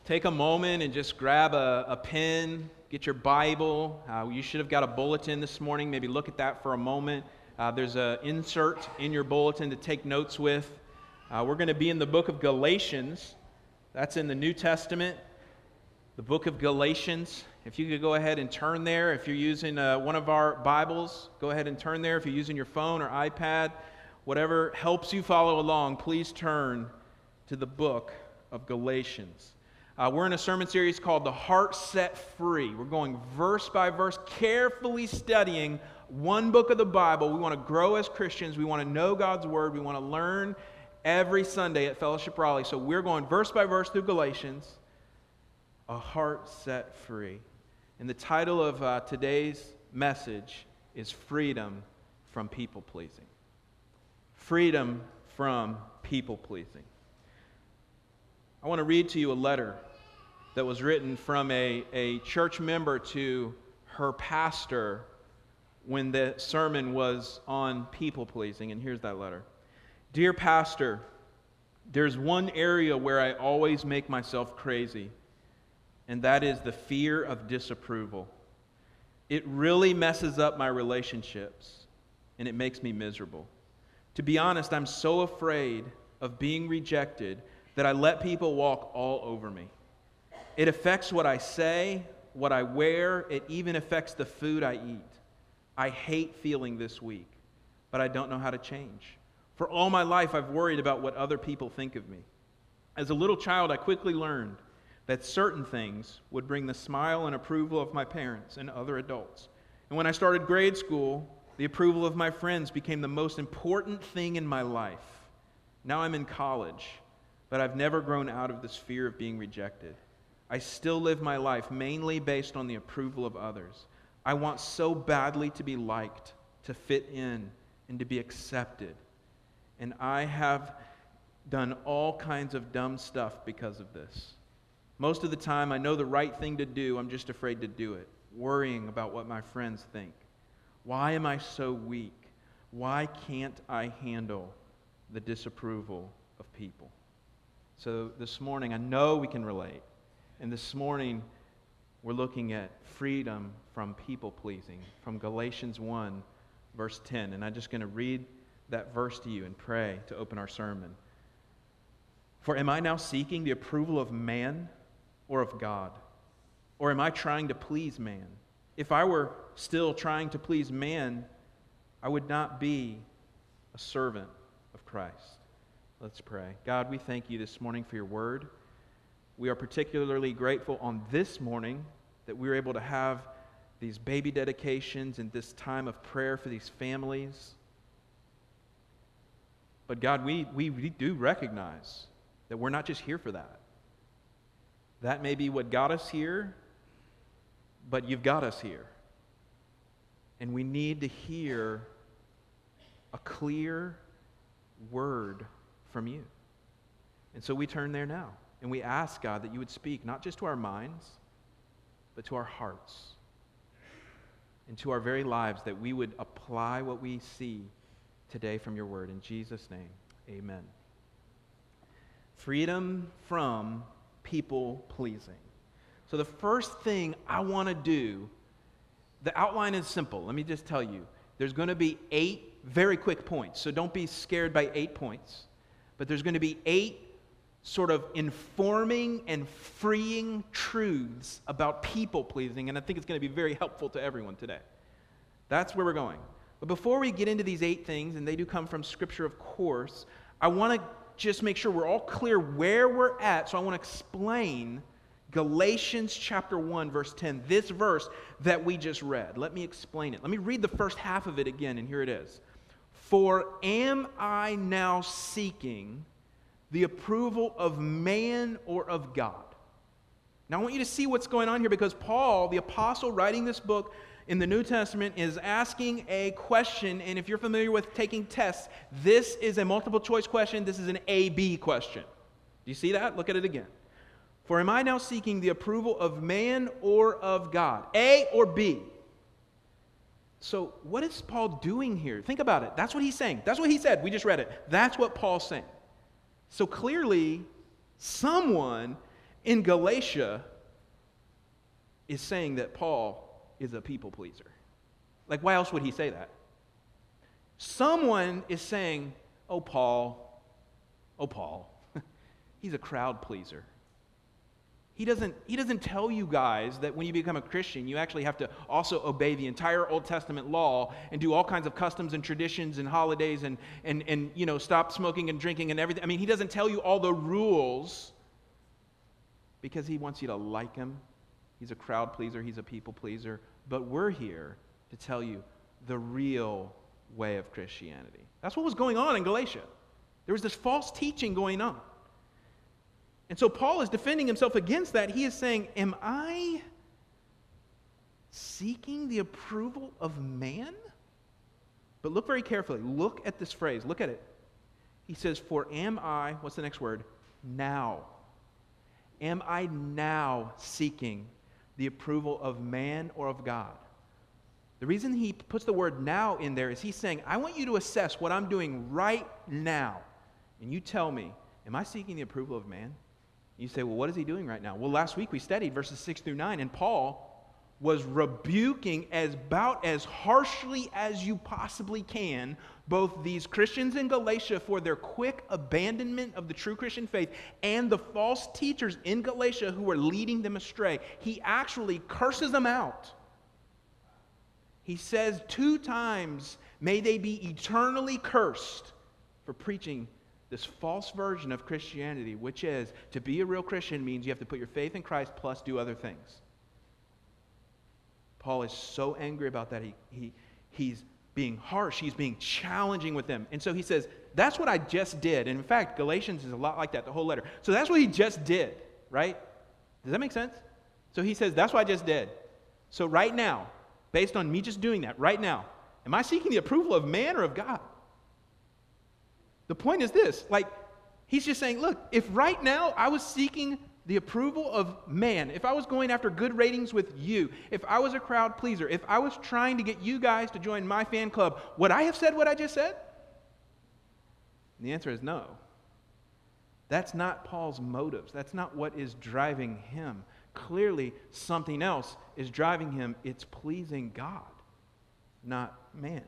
take a moment and just grab a pen, get your Bible. You should have got a bulletin this morning. Maybe look at that for a moment. There's an insert in your bulletin to take notes with. We're going to be in the book of Galatians. That's in the New Testament, the book of Galatians. If you could go ahead and turn there. If you're using one of our Bibles, go ahead and turn there. If you're using your phone or iPad, whatever helps you follow along, please turn to the book of Galatians. We're in a sermon series called The Heart Set Free. We're going verse by verse, carefully studying one book of the Bible. We want to grow as Christians. We want to know God's Word. We want to learn every Sunday at Fellowship Raleigh. So we're going verse by verse through Galatians, A Heart Set Free. And the title of today's message is Freedom from People Pleasing. Freedom from people pleasing. I want to read to you a letter that was written from a church member to her pastor when the sermon was on people pleasing. And here's that letter. Dear Pastor, there's one area where I always make myself crazy, and that is the fear of disapproval. It really messes up my relationships, and it makes me miserable. To be honest, I'm so afraid of being rejected that I let people walk all over me. It affects what I say, what I wear. It even affects the food I eat. I hate feeling this weak, but I don't know how to change. For all my life, I've worried about what other people think of me. As a little child, I quickly learned that certain things would bring the smile and approval of my parents and other adults. And when I started grade school, the approval of my friends became the most important thing in my life. Now I'm in college, but I've never grown out of this fear of being rejected. I still live my life mainly based on the approval of others. I want so badly to be liked, to fit in, and to be accepted. And I have done all kinds of dumb stuff because of this. Most of the time, I know the right thing to do. I'm just afraid to do it, worrying about what my friends think. Why am I so weak? Why can't I handle the disapproval of people? So this morning, I know we can relate. And this morning, we're looking at freedom from people-pleasing, from Galatians 1, verse 10. And I'm just going to read that verse to you and pray to open our sermon. For am I now seeking the approval of man or of God? Or am I trying to please man? If I were still trying to please man, I would not be a servant of Christ. Let's pray. God, we thank you this morning for your word. We are particularly grateful on this morning that we were able to have these baby dedications and this time of prayer for these families. But God, we do recognize that we're not just here for that. That may be what got us here, but you've got us here. And we need to hear a clear word from you. And so we turn there now. And we ask, God, that you would speak not just to our minds, but to our hearts and to our very lives, that we would apply what we see today from your word. In Jesus' name, amen. Freedom from people pleasing. So the first thing I want to do, the outline is simple. Let me just tell you. There's going to be 8 very quick points. So don't be scared by 8 points. But there's going to be 8 sort of informing and freeing truths about people pleasing. And I think it's going to be very helpful to everyone today. That's where we're going. But before we get into these 8 things, and they do come from Scripture, of course, I want to just make sure we're all clear where we're at. So I want to explain Galatians chapter 1, verse 10, this verse that we just read. Let me explain it. Let me read the first half of it again, and here it is. For am I now seeking the approval of man or of God? Now I want you to see what's going on here, because Paul, the apostle writing this book in the New Testament, is asking a question. And if you're familiar with taking tests, this is a multiple choice question. This is an A-B question. Do you see that? Look at it again. For am I now seeking the approval of man or of God? A or B? So what is Paul doing here? Think about it. That's what he's saying. That's what he said. We just read it. That's what Paul's saying. So clearly, someone in Galatia is saying that Paul is a people pleaser. Like, why else would he say that? Someone is saying, oh, Paul, he's a crowd pleaser. He doesn't tell you guys that when you become a Christian, you actually have to also obey the entire Old Testament law and do all kinds of customs and traditions and holidays and stop smoking and drinking and everything. I mean, he doesn't tell you all the rules because he wants you to like him. He's a crowd pleaser. He's a people pleaser. But we're here to tell you the real way of Christianity. That's what was going on in Galatia. There was this false teaching going on. And so Paul is defending himself against that. He is saying, am I seeking the approval of man? But look very carefully. Look at this phrase. Look at it. He says, for am I, what's the next word? Now. Am I now seeking the approval of man or of God? The reason he puts the word now in there is he's saying, I want you to assess what I'm doing right now. And you tell me, am I seeking the approval of man? You say, well, what is he doing right now? Well, last week we studied verses 6 through 9, and Paul was rebuking about as harshly as you possibly can both these Christians in Galatia for their quick abandonment of the true Christian faith and the false teachers in Galatia who were leading them astray. He actually curses them out. He says 2 times, may they be eternally cursed for preaching this false version of Christianity, which is to be a real Christian means you have to put your faith in Christ plus do other things. Paul is so angry about that. He's being harsh. He's being challenging with them. And so he says, that's what I just did. And in fact, Galatians is a lot like that, the whole letter. So that's what he just did, right? Does that make sense? So he says, that's what I just did. So right now, based on me just doing that, right now, am I seeking the approval of man or of God? The point is this, he's just saying, look, if right now I was seeking the approval of man, if I was going after good ratings with you, if I was a crowd pleaser, if I was trying to get you guys to join my fan club, would I have said what I just said? And the answer is no. That's not Paul's motives. That's not what is driving him. Clearly, something else is driving him. It's pleasing God, not man.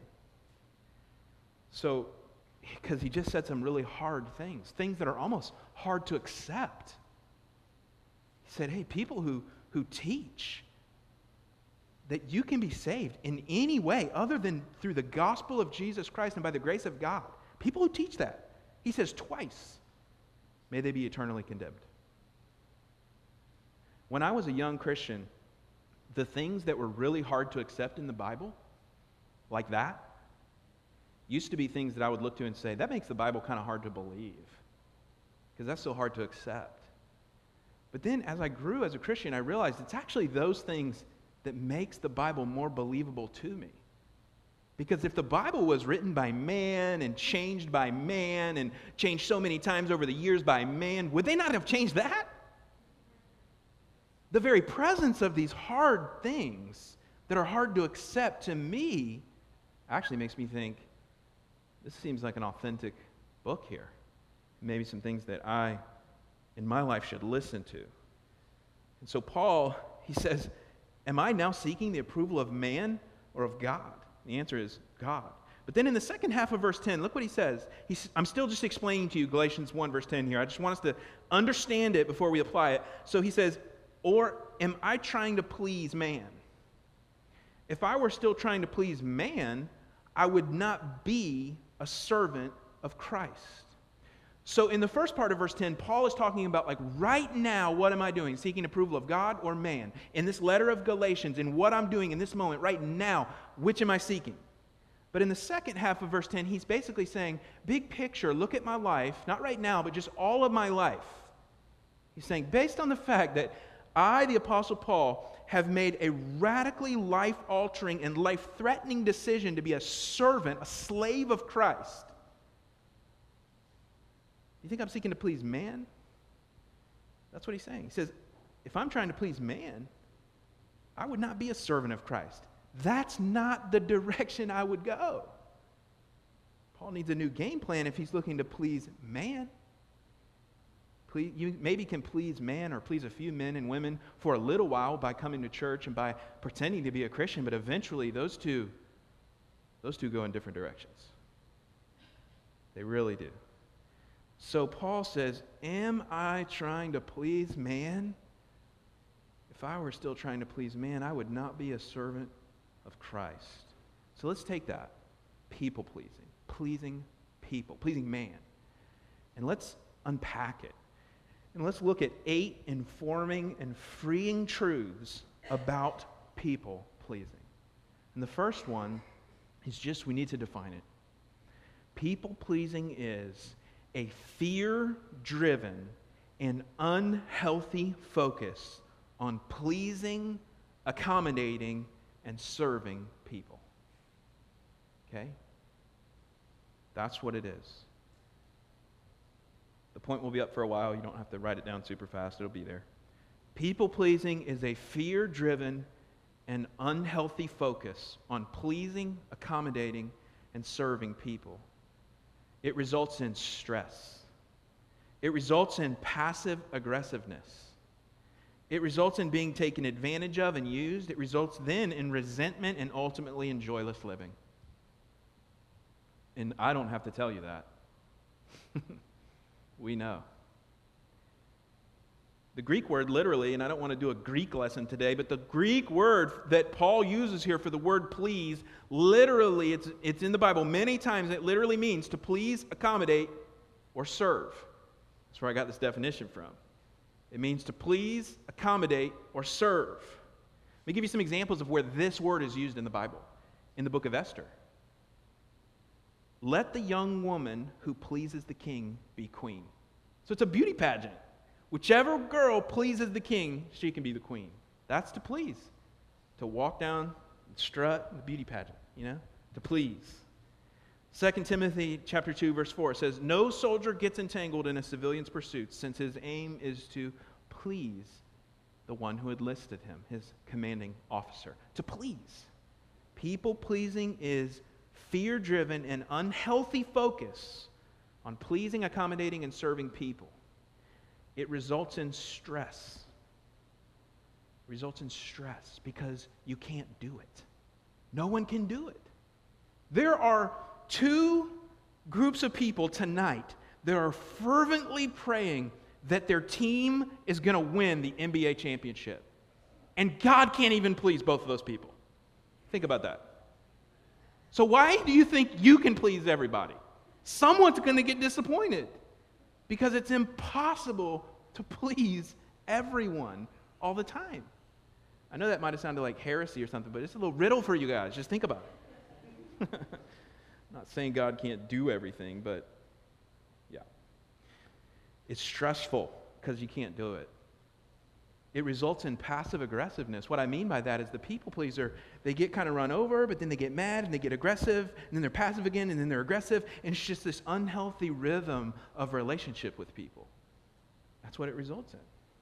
So, because he just said some really hard things that are almost hard to accept. He said, hey, people who teach that you can be saved in any way other than through the gospel of Jesus Christ and by the grace of God, people who teach that, he says twice, may they be eternally condemned. When I was a young Christian, the things that were really hard to accept in the Bible, like that, used to be things that I would look to and say, that makes the Bible kind of hard to believe, because that's so hard to accept. But then as I grew as a Christian, I realized it's actually those things that makes the Bible more believable to me. Because if the Bible was written by man and changed by man and changed so many times over the years by man, would they not have changed that? The very presence of these hard things that are hard to accept to me actually makes me think, this seems like an authentic book here. Maybe some things that I, in my life, should listen to. And so Paul, he says, am I now seeking the approval of man or of God? The answer is God. But then in the second half of verse 10, look what he says. I'm still just explaining to you Galatians 1, verse 10 here. I just want us to understand it before we apply it. So he says, or am I trying to please man? If I were still trying to please man, I would not be a servant of Christ. So in the first part of verse 10, Paul is talking about right now, what am I doing? Seeking approval of God or man? In this letter of Galatians, in what I'm doing in this moment, right now, which am I seeking? But in the second half of verse 10, he's basically saying, big picture, look at my life, not right now, but just all of my life. He's saying, based on the fact that I, the Apostle Paul, have made a radically life-altering and life-threatening decision to be a servant, a slave of Christ. You think I'm seeking to please man? That's what he's saying. He says, if I'm trying to please man, I would not be a servant of Christ. That's not the direction I would go. Paul needs a new game plan if he's looking to please man. You maybe can please man or please a few men and women for a little while by coming to church and by pretending to be a Christian, but eventually those two go in different directions. They really do. So Paul says, am I trying to please man? If I were still trying to please man, I would not be a servant of Christ. So let's take that. People pleasing. Pleasing people. Pleasing man. And let's unpack it. And let's look at 8 informing and freeing truths about people pleasing. And the first one is just we need to define it. People pleasing is a fear-driven and unhealthy focus on pleasing, accommodating, and serving people. Okay? That's what it is. The point will be up for a while. You don't have to write it down super fast. It'll be there. People-pleasing is a fear-driven and unhealthy focus on pleasing, accommodating, and serving people. It results in stress. It results in passive aggressiveness. It results in being taken advantage of and used. It results then in resentment and ultimately in joyless living. And I don't have to tell you that. We know. The Greek word literally, and I don't want to do a Greek lesson today, but the Greek word that Paul uses here for the word please, literally, it's in the Bible many times. It literally means to please, accommodate, or serve. That's where I got this definition from. It means to please, accommodate, or serve. Let me give you some examples of where this word is used in the Bible. In the book of Esther. Let the young woman who pleases the king be queen. So it's a beauty pageant. Whichever girl pleases the king, she can be the queen. That's to please. To walk down and strut the beauty pageant, to please. 2 Timothy chapter 2, verse 4 says, no soldier gets entangled in a civilian's pursuits, since his aim is to please the one who enlisted him, his commanding officer. To please. People-pleasing is fear-driven and unhealthy focus on pleasing, accommodating, and serving people. It results in stress. It results in stress because you can't do it. No one can do it. There are 2 groups of people tonight that are fervently praying that their team is going to win the NBA championship. And God can't even please both of those people. Think about that. So why do you think you can please everybody? Someone's going to get disappointed because it's impossible to please everyone all the time. I know that might have sounded like heresy or something, but it's a little riddle for you guys. Just think about it. Not saying God can't do everything, but yeah. It's stressful because you can't do it. It results in passive aggressiveness. What I mean by that is the people pleaser, they get kind of run over, but then they get mad and they get aggressive, and then they're passive again, and then they're aggressive, and it's just this unhealthy rhythm of relationship with people. That's what it results in.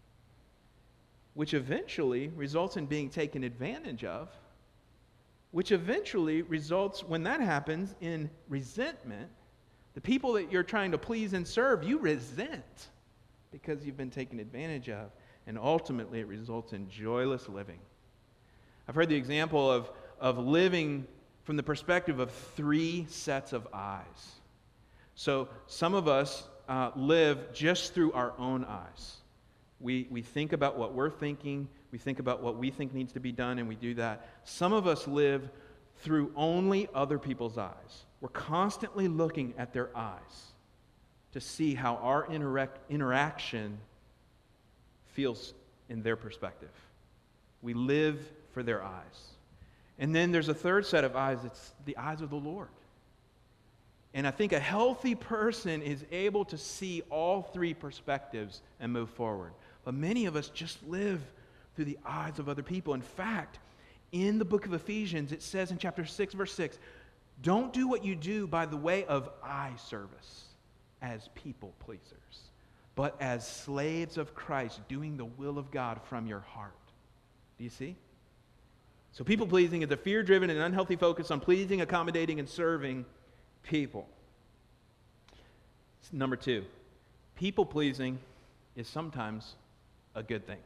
Which eventually results in being taken advantage of, which eventually results, when that happens, in resentment. The people that you're trying to please and serve, you resent because you've been taken advantage of. And ultimately, it results in joyless living. I've heard the example of living from the perspective of 3 sets of eyes. So some of us live just through our own eyes. We think about what we're thinking. We think about what we think needs to be done, and we do that. Some of us live through only other people's eyes. We're constantly looking at their eyes to see how our interaction feels in their perspective. We live for their eyes. And then there's a third set of eyes. It's the eyes of the Lord. And I think a healthy person is able to see all 3 perspectives and move forward. But many of us just live through the eyes of other people. In fact, in the book of Ephesians, it says in chapter 6, verse 6, don't do what you do by the way of eye service as people pleasers, but as slaves of Christ, doing the will of God from your heart. Do you see? So people-pleasing is a fear-driven and unhealthy focus on pleasing, accommodating, and serving people. Number 2, people-pleasing is sometimes a good thing.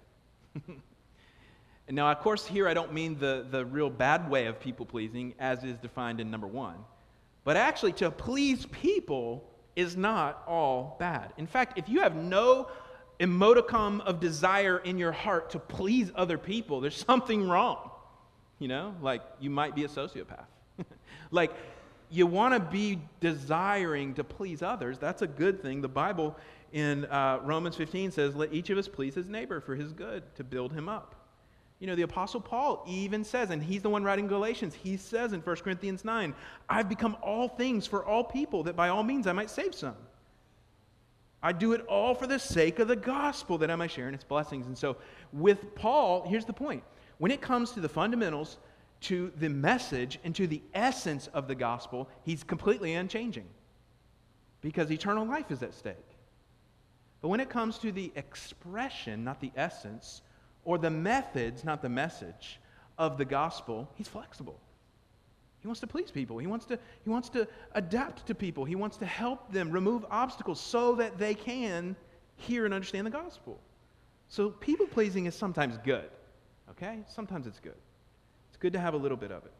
And now, of course, here I don't mean the real bad way of people-pleasing as is defined in number 1. But actually, to please people is not all bad. In fact, if you have no modicum of desire in your heart to please other people, there's something wrong. You know, like you might be a sociopath. Like you want to be desiring to please others. That's a good thing. The Bible in Romans 15 says, let each of us please his neighbor for his good, to build him up. You know, the Apostle Paul even says, and he's the one writing Galatians, he says in 1 Corinthians 9, I've become all things for all people, that by all means I might save some. I do it all for the sake of the gospel, that I might share in its blessings. And so with Paul, here's the point. When it comes to the fundamentals, to the message, and to the essence of the gospel, he's completely unchanging. Because eternal life is at stake. But when it comes to the expression, not the essence, or the methods, not the message, of the gospel, he's flexible. He wants to please people. He wants to adapt to people. He wants to help them remove obstacles so that they can hear and understand the gospel. So people-pleasing is sometimes good, okay? Sometimes it's good. It's good to have a little bit of it.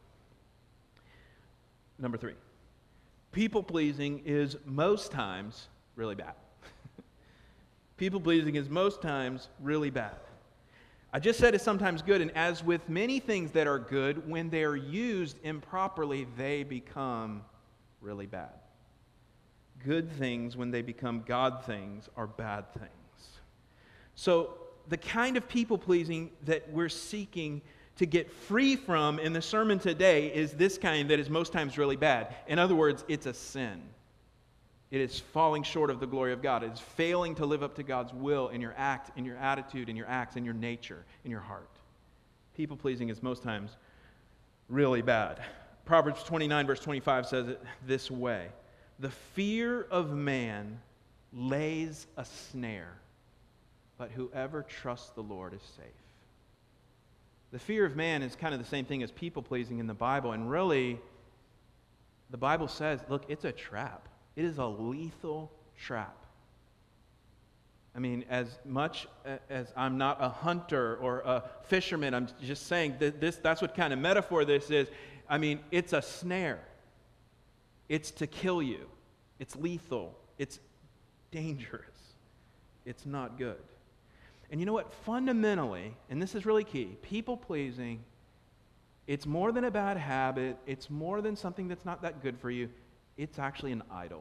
Number 3, people-pleasing is most times really bad. People-pleasing is most times really bad. I just said it's sometimes good, and as with many things that are good, when they are used improperly, they become really bad. Good things, when they become God things, are bad things. So the kind of people-pleasing that we're seeking to get free from in the sermon today is this kind that is most times really bad. In other words, it's a sin. It is falling short of the glory of God. It is failing to live up to God's will in your act, in your attitude, in your acts, in your nature, in your heart. People-pleasing is most times really bad. Proverbs 29, verse 25 says it this way. The fear of man lays a snare, but whoever trusts the Lord is safe. The fear of man is kind of the same thing as people-pleasing in the Bible. And really, the Bible says, look, it's a trap. It is a lethal trap. I mean, as much as I'm not a hunter or a fisherman, I'm just saying that that's what kind of metaphor this is. I mean, it's a snare. It's to kill you. It's lethal. It's dangerous. It's not good. And you know what? Fundamentally, and this is really key, people-pleasing, it's more than a bad habit. It's more than something that's not that good for you. It's actually an idol.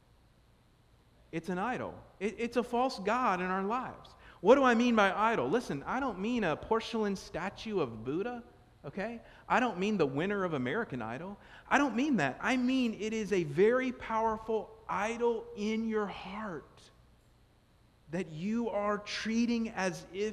It's an idol. It's a false god in our lives. What do I mean by idol? Listen, I don't mean a porcelain statue of Buddha, okay? I don't mean the winner of American Idol. I don't mean that. I mean it is a very powerful idol in your heart that you are treating as if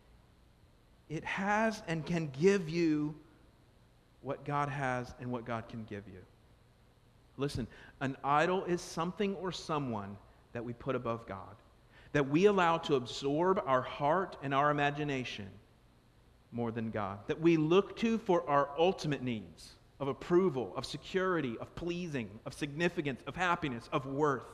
it has and can give you what God has and what God can give you. Listen, an idol is something or someone that we put above God, that we allow to absorb our heart and our imagination more than God, that we look to for our ultimate needs of approval, of security, of pleasing, of significance, of happiness, of worth.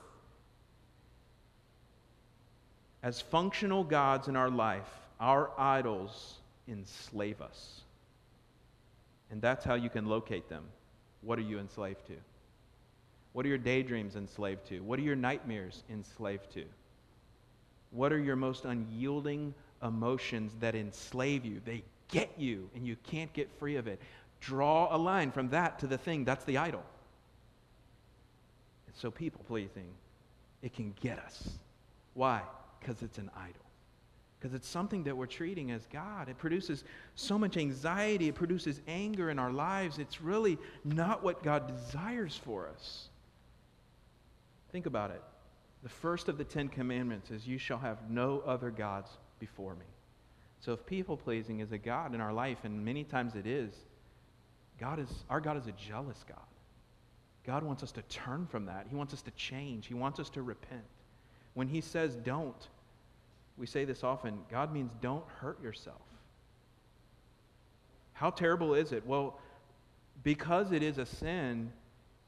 As functional gods in our life, our idols enslave us. And that's how you can locate them. What are you enslaved to? What are your daydreams enslaved to? What are your nightmares enslaved to? What are your most unyielding emotions that enslave you? They get you, and you can't get free of it. Draw a line from that to the thing. That's the idol. And so people-pleasing, it can get us. Why? Because it's an idol. Because it's something that we're treating as God. It produces so much anxiety. It produces anger in our lives. It's really not what God desires for us. Think about it. The first of the 10 commandments is, you shall have no other gods before me. So if people-pleasing is a God in our life, and many times it is, our God is a jealous God. God wants us to turn from that. He wants us to change. He wants us to repent. When he says don't, we say this often, God means don't hurt yourself. How terrible is it? Well, because it is a sin,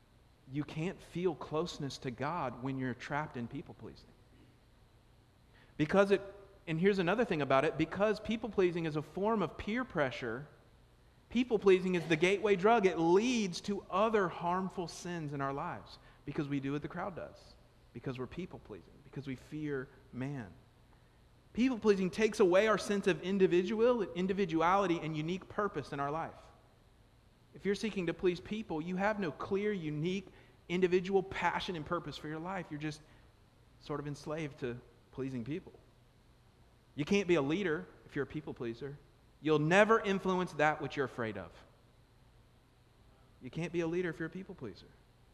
you can't feel closeness to God when you're trapped in people-pleasing. And here's another thing about it, because people-pleasing is a form of peer pressure, people-pleasing is the gateway drug. It leads to other harmful sins in our lives because we do what the crowd does, because we're people-pleasing, because we fear man. People-pleasing takes away our sense of individuality and unique purpose in our life. If you're seeking to please people, you have no clear, unique, individual passion and purpose for your life. You're just sort of enslaved to pleasing people. You can't be a leader if you're a people pleaser. You'll never influence that which you're afraid of. You can't be a leader if you're a people pleaser.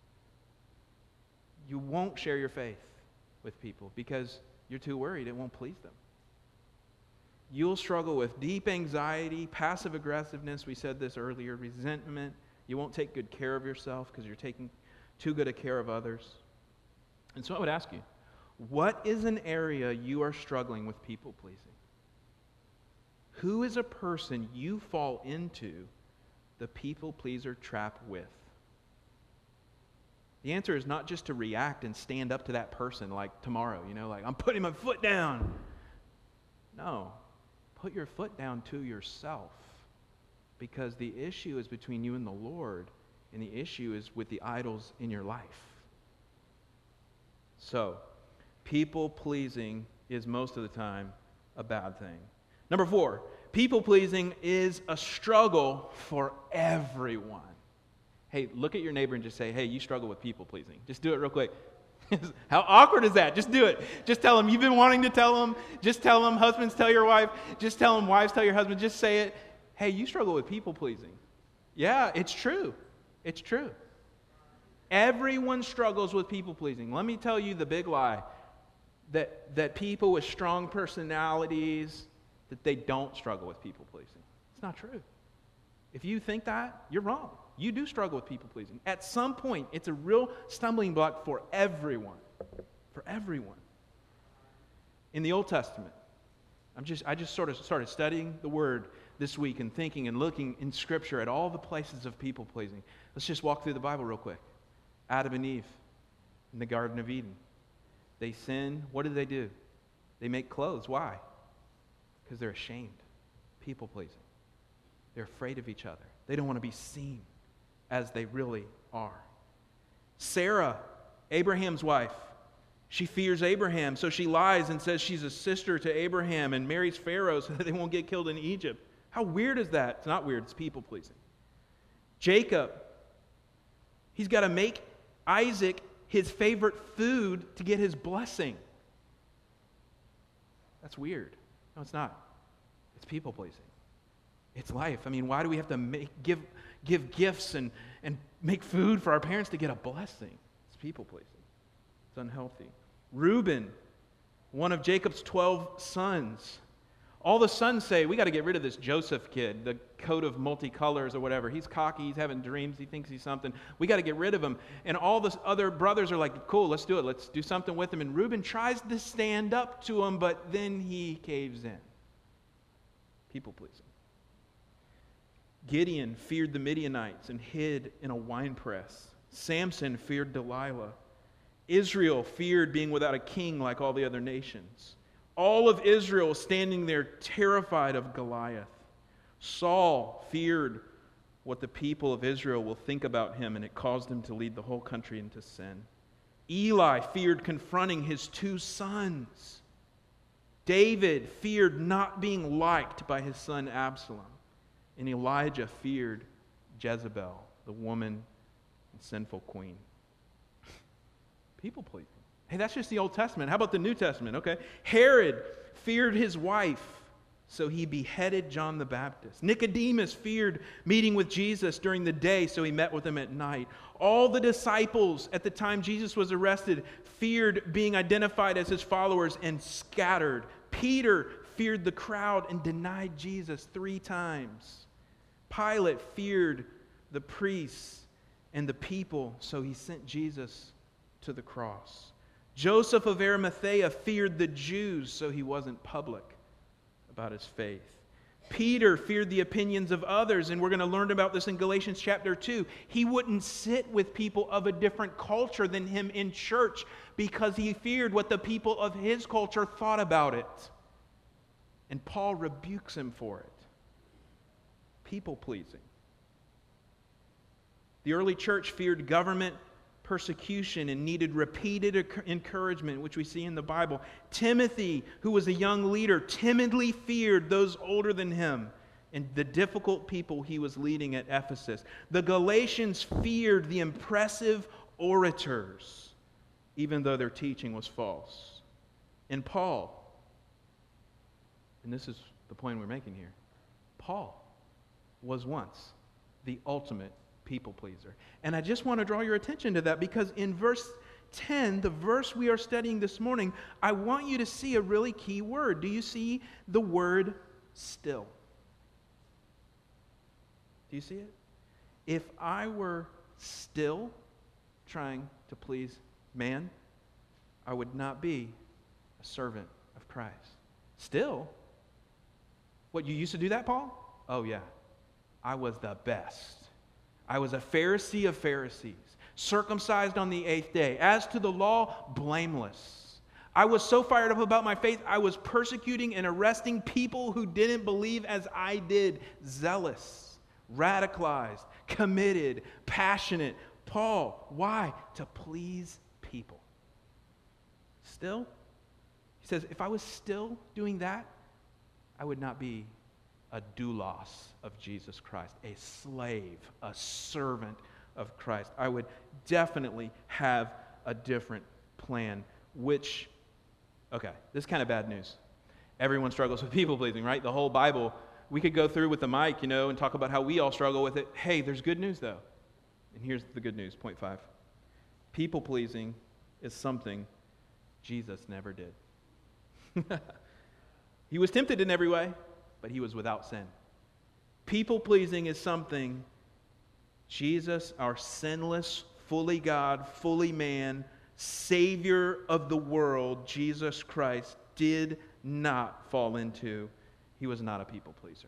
You won't share your faith with people because you're too worried it won't please them. You'll struggle with deep anxiety, passive aggressiveness, we said this earlier, resentment. You won't take good care of yourself because you're taking too good a care of others. And so I would ask you, what is an area you are struggling with people pleasing? Who is a person you fall into the people pleaser trap with? The answer is not just to react and stand up to that person like tomorrow, like I'm putting my foot down. No, put your foot down to yourself, because the issue is between you and the Lord, and the issue is with the idols in your life. So, people-pleasing is most of the time a bad thing. Number 4, people-pleasing is a struggle for everyone. Hey, look at your neighbor and just say, hey, you struggle with people-pleasing. Just do it real quick. How awkward is that? Just do it. Just tell them. You've been wanting to tell them. Just tell them. Husbands, tell your wife. Just tell them. Wives, tell your husband. Just say it. Hey, you struggle with people-pleasing. Yeah, it's true. It's true. Everyone struggles with people-pleasing. Let me tell you the big lie, that people with strong personalities, that they don't struggle with people-pleasing. It's not true. If you think that, you're wrong. You do struggle with people-pleasing. At some point, it's a real stumbling block for everyone. For everyone. In the Old Testament, I just sort of started studying the Word this week and thinking and looking in Scripture at all the places of people-pleasing. Let's just walk through the Bible real quick. Adam and Eve in the Garden of Eden. They sin. What do? They make clothes. Why? Because they're ashamed. People-pleasing. They're afraid of each other. They don't want to be seen as they really are. Sarah, Abraham's wife, she fears Abraham, so she lies and says she's a sister to Abraham and marries Pharaoh so that they won't get killed in Egypt. How weird is that? It's not weird, it's people-pleasing. Jacob, he's got to make Isaac his favorite food to get his blessing. That's weird. No, it's not. It's people-pleasing. It's life. I mean, why do we have to give gifts and make food for our parents to get a blessing? It's people-pleasing. It's unhealthy. Reuben, one of Jacob's 12 sons. All the sons say, we got to get rid of this Joseph kid, the coat of multicolors or whatever. He's cocky, he's having dreams, he thinks he's something. We got to get rid of him. And all the other brothers are like, cool, let's do it. Let's do something with him. And Reuben tries to stand up to him, but then he caves in. People-pleasing. Gideon feared the Midianites and hid in a winepress. Samson feared Delilah. Israel feared being without a king like all the other nations. All of Israel standing there terrified of Goliath. Saul feared what the people of Israel will think about him, and it caused him to lead the whole country into sin. Eli feared confronting his 2 sons. David feared not being liked by his son Absalom. And Elijah feared Jezebel, the woman and sinful queen. People-pleasing. Hey, that's just the Old Testament. How about the New Testament? Okay. Herod feared his wife, so he beheaded John the Baptist. Nicodemus feared meeting with Jesus during the day, so he met with him at night. All the disciples at the time Jesus was arrested feared being identified as his followers and scattered. Peter feared the crowd and denied Jesus 3 times. Pilate feared the priests and the people, so he sent Jesus to the cross. Joseph of Arimathea feared the Jews, so he wasn't public about his faith. Peter feared the opinions of others, and we're going to learn about this in Galatians chapter 2. He wouldn't sit with people of a different culture than him in church because he feared what the people of his culture thought about it. And Paul rebukes him for it. People-pleasing. The early church feared government persecution and needed repeated encouragement, which we see in the Bible. Timothy, who was a young leader, timidly feared those older than him and the difficult people he was leading at Ephesus. The Galatians feared the impressive orators, even though their teaching was false. And Paul, and this is the point we're making here, Paul was once the ultimate people pleaser. And I just want to draw your attention to that because in verse 10, the verse we are studying this morning, I want you to see a really key word. Do you see the word still? Do you see it? If I were still trying to please man, I would not be a servant of Christ. Still? What, you used to do that, Paul? Oh, yeah. I was the best. I was a Pharisee of Pharisees, circumcised on the 8th day. As to the law, blameless. I was so fired up about my faith, I was persecuting and arresting people who didn't believe as I did. Zealous, radicalized, committed, passionate. Paul, why? To please people. Still? He says, if I was still doing that, I would not be a doulos of Jesus Christ, a slave, a servant of Christ. I would definitely have a different plan, which, okay, this is kind of bad news. Everyone struggles with people-pleasing, right? The whole Bible, we could go through with the mic, and talk about how we all struggle with it. Hey, there's good news, though. And here's the good news, point 5. People-pleasing is something Jesus never did. He was tempted in every way, but he was without sin. People-pleasing is something Jesus, our sinless, fully God, fully man, Savior of the world, Jesus Christ, did not fall into. He was not a people-pleaser.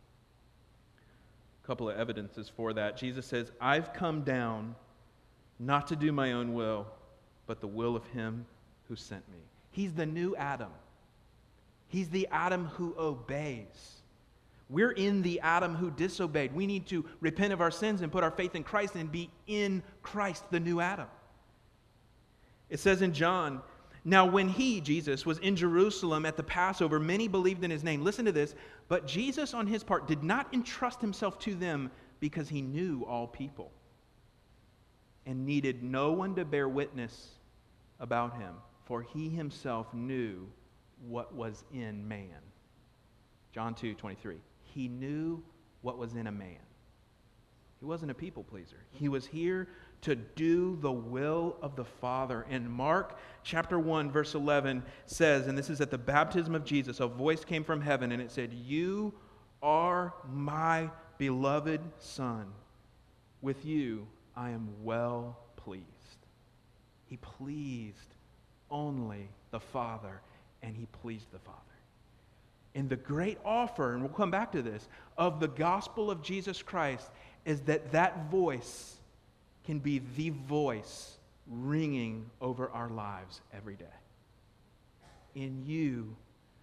A couple of evidences for that. Jesus says, I've come down not to do my own will, but the will of him who sent me. He's the new Adam. He's the Adam who obeys. We're in the Adam who disobeyed. We need to repent of our sins and put our faith in Christ and be in Christ, the new Adam. It says in John, now when he, Jesus, was in Jerusalem at the Passover, many believed in his name. Listen to this. But Jesus, on his part, did not entrust himself to them because he knew all people and needed no one to bear witness about him, for he himself knew what was in man. John 2:23. He knew what was in a man. He wasn't a people pleaser. He was here to do the will of the Father. And Mark chapter 1 verse 11 says, and this is at the baptism of Jesus, a voice came from heaven and it said, you are my beloved Son. With you I am well pleased. He pleased only the Father, and he pleased the Father. And the great offer, and we'll come back to this, of the gospel of Jesus Christ is that that voice can be the voice ringing over our lives every day. In you,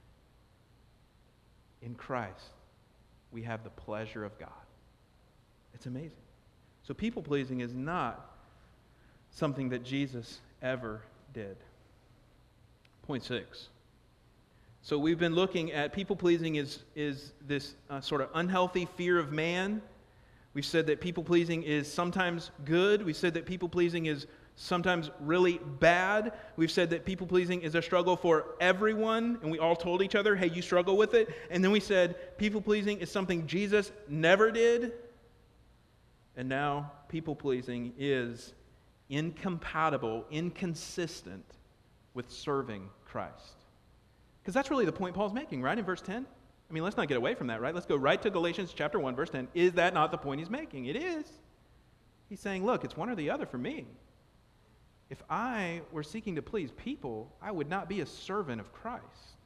in Christ, we have the pleasure of God. It's amazing. So people-pleasing is not something that Jesus ever did. Point 6. So we've been looking at people-pleasing is this sort of unhealthy fear of man. We've said that people-pleasing is sometimes good. We've said that people-pleasing is sometimes really bad. We've said that people-pleasing is a struggle for everyone, and we all told each other, hey, you struggle with it. And then we said people-pleasing is something Jesus never did. And now people-pleasing is incompatible, inconsistent with serving Christ. Because that's really the point Paul's making, right, in verse 10? I mean, let's not get away from that, right? Let's go right to Galatians chapter 1, verse 10. Is that not the point he's making? It is. He's saying, look, it's one or the other for me. If I were seeking to please people, I would not be a servant of Christ.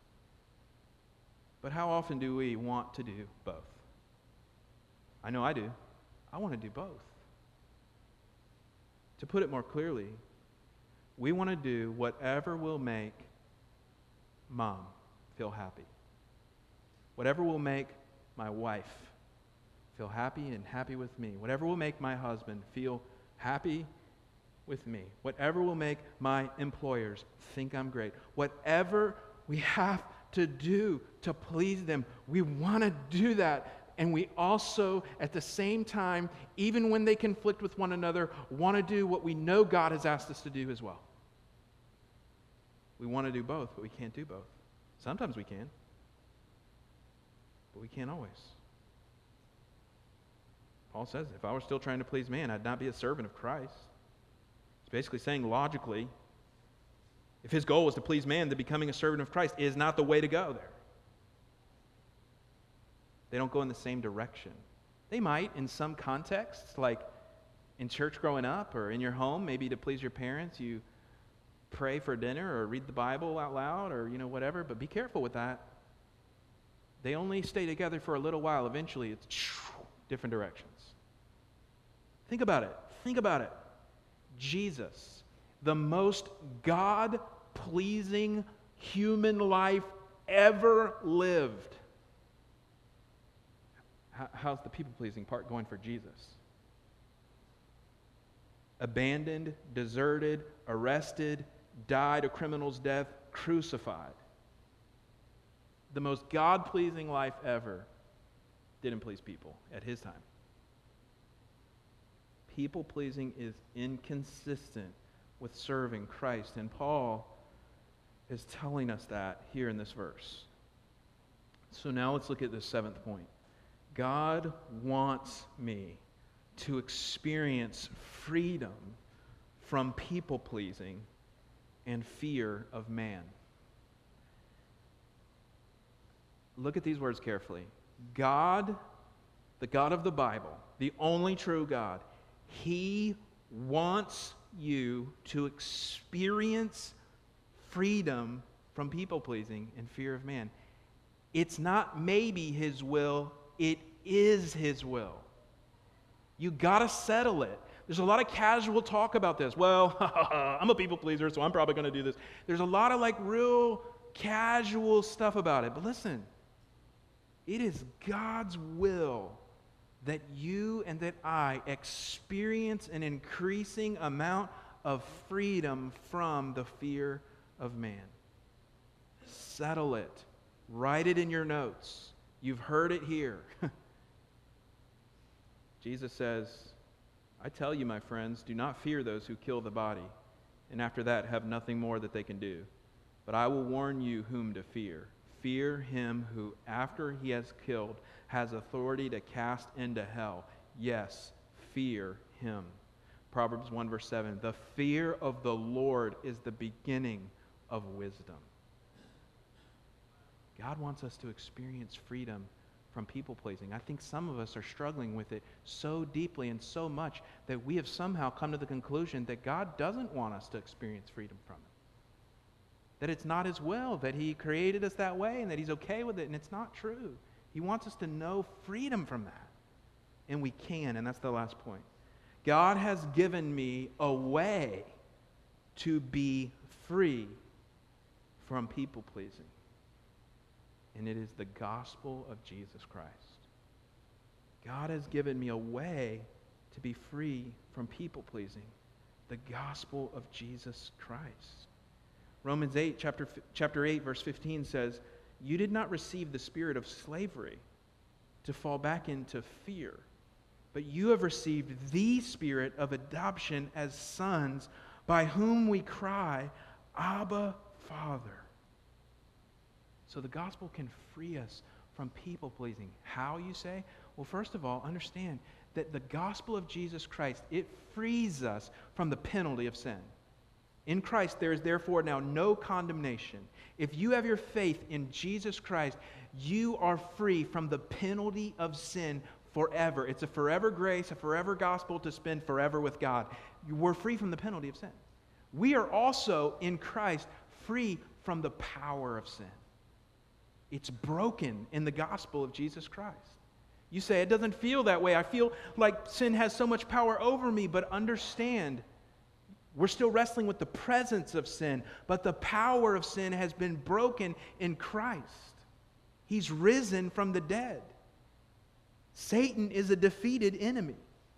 But how often do we want to do both? I know I do. I want to do both. To put it more clearly, We want to do whatever will make Mom feel happy. Whatever will make my wife feel happy and happy with me. Whatever will make my husband feel happy with me. Whatever will make my employers think I'm great. Whatever we have to do to please them, we want to do that. And we also, at the same time, even when they conflict with one another, want to do what we know God has asked us to do as well. We want to do both, but we can't do both. Sometimes we can, but we can't always. Paul says, if I were still trying to please man, I'd not be a servant of Christ. He's basically saying logically, if his goal was to please man, then becoming a servant of Christ is not the way to go there. They don't go in the same direction. They might in some contexts, like in church growing up or in your home, maybe to please your parents, you pray for dinner or read the Bible out loud or whatever, but be careful with that. They only stay together for a little while. Eventually, it's different directions. Think about it. Jesus, the most God-pleasing human life ever lived. How's the people-pleasing part going for Jesus? Abandoned, deserted, arrested, died a criminal's death, crucified. The most God-pleasing life ever didn't please people at his time. People-pleasing is inconsistent with serving Christ, and Paul is telling us that here in this verse. So now let's look at this seventh point. God wants me to experience freedom from people-pleasing and fear of man. Look at these words carefully. God, the God of the Bible, the only true God, He wants you to experience freedom from people-pleasing and fear of man. It's not maybe His will, it is His will. You got to settle it. There's a lot of casual talk about this. Well, I'm a people pleaser, so I'm probably going to do this. There's a lot of real casual stuff about it. But listen, it is God's will that you and that I experience an increasing amount of freedom from the fear of man. Settle it. Write it in your notes. You've heard it here. Jesus says, I tell you, my friends, do not fear those who kill the body, and after that have nothing more that they can do. But I will warn you whom to fear. Fear him who, after he has killed, has authority to cast into hell. Yes, fear him. Proverbs 1 verse 7, the fear of the Lord is the beginning of wisdom. God wants us to experience freedom from people-pleasing. I think some of us are struggling with it so deeply and so much that we have somehow come to the conclusion that God doesn't want us to experience freedom from it. That it's not His will, that He created us that way and that He's okay with it, and it's not true. He wants us to know freedom from that. And we can, and that's the last point. God has given me a way to be free from people-pleasing. And it is the gospel of Jesus Christ. God has given me a way to be free from people-pleasing. The gospel of Jesus Christ. Romans 8, chapter 8, verse 15 says, you did not receive the spirit of slavery to fall back into fear, but you have received the spirit of adoption as sons, by whom we cry, Abba, Father. So the gospel can free us from people-pleasing. How, you say? Well, first of all, understand that the gospel of Jesus Christ, it frees us from the penalty of sin. In Christ, there is therefore now no condemnation. If you have your faith in Jesus Christ, you are free from the penalty of sin forever. It's a forever grace, a forever gospel to spend forever with God. We're free from the penalty of sin. We are also, in Christ, free from the power of sin. It's broken in the gospel of Jesus Christ. You say, it doesn't feel that way. I feel like sin has so much power over me, but understand, We're still wrestling with the presence of sin, but the power of sin has been broken in Christ. He's risen from the dead. Satan is a defeated enemy.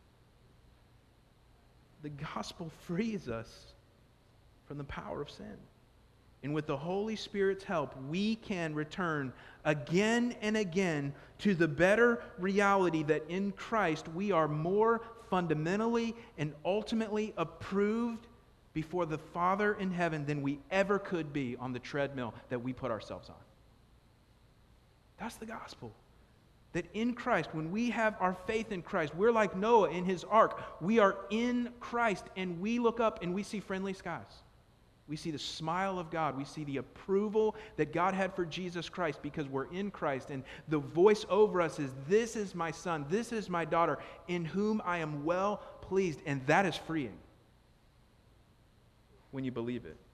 The gospel frees us from the power of sin. And with the Holy Spirit's help, we can return again and again to the better reality that in Christ we are more fundamentally and ultimately approved before the Father in heaven than we ever could be on the treadmill that we put ourselves on. That's the gospel. That in Christ, when we have our faith in Christ, we're like Noah in his ark. We are in Christ, and we look up and we see friendly skies. We see the smile of God. We see the approval that God had for Jesus Christ because we're in Christ. And the voice over us is, "This is my son, this is my daughter, in whom I am well pleased." And that is freeing when you believe it.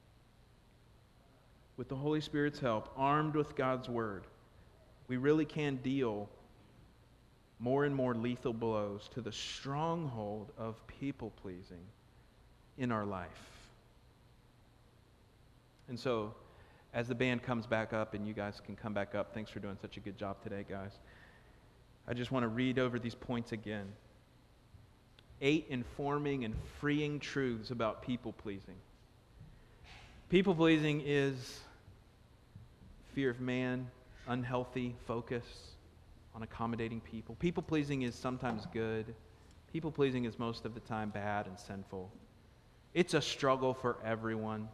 With the Holy Spirit's help, armed with God's word, we really can deal more and more lethal blows to the stronghold of people-pleasing in our life. And so, as the band comes back up, and you guys can come back up, thanks for doing such a good job today, guys. I just want to read over these points again. 8 informing and freeing truths about people-pleasing. People-pleasing is fear of man, unhealthy focus on accommodating people. People-pleasing is sometimes good. People-pleasing is most of the time bad and sinful. It's a struggle for everyone.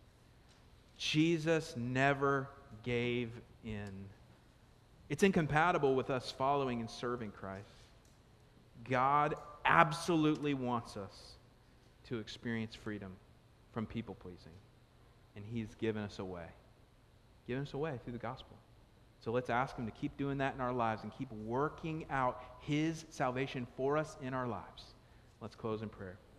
Jesus never gave in. It's incompatible with us following and serving Christ. God absolutely wants us to experience freedom from people-pleasing. And He's given us a way. Given us a way through the gospel. So let's ask Him to keep doing that in our lives and keep working out His salvation for us in our lives. Let's close in prayer.